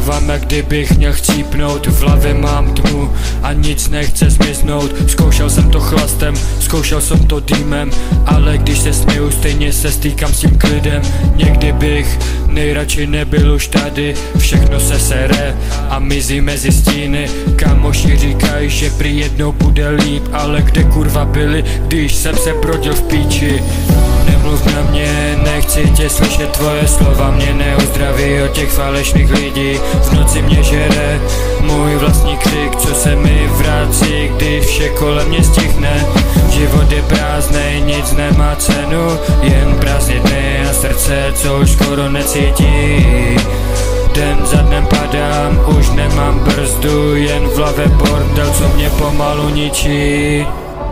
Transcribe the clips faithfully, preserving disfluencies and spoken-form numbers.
Chovám, jak kdybych měl chcípnout, v hlavě mám tmu a nic nechce zmiznout. Zkoušel jsem to chlastem, zkoušel jsem to dýmem, ale když se směju, stejně se stýkám s tím klidem. Někdy bych nejradši nebyl už tady, všechno se sere a mizí mezi stíny. Kámoši říkají, že prý jednou bude líp, ale kde kurva byli, když jsem se brodil v píči. Nemluv na mě, nechci tě slyšet, tvoje slova mě neuzdraví od těch falešných lidí. V noci mě žere můj vlastní křik, co se mi vrací, když vše kolem mě stichne. Život je prázdnej, nic nemá cenu, jen prázdné dny a srdce, co už skoro necítí. Den za dnem padám, už nemám brzdu, jen v hlavě bordel, co mě pomalu ničí.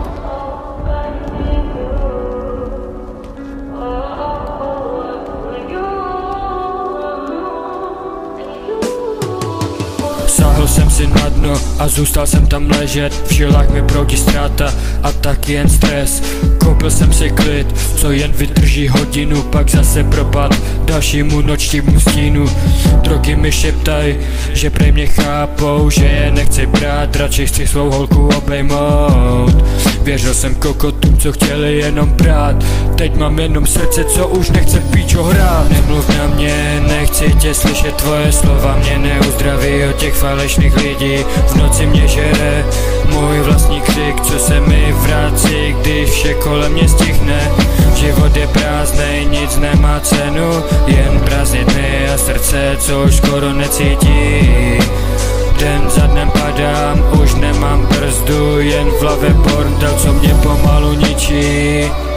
Sáhl jsem si na dno a zůstal jsem tam ležet, v žilách mi proudí ztráta a tak jen stres. Koupil jsem si klid, co jen vydrží hodinu, pak zase propad dalšímu nočnímu stínu. Drogy mi šeptaj, že prej mě chápou, že je nechci brát, radši chci svou holku obejmout. Věřil jsem kokotům, co chtěli jenom brát, teď mám jenom srdce, co už nechce píčo hrát. Nemluv na mě, nechci tě slyšet, tvoje slova mě neuzdraví od těch falešných lidí. V noci mě žere můj vlastní křik, co se mi vrací, když vše kolem mě stichne. Život je prázdnej, nic nemá cenu, jen prázdné dny a srdce, co už skoro necítí. Den za dnem padám, už nemám brzdu, jen v hlavě bordel, co mě pomalu ničí.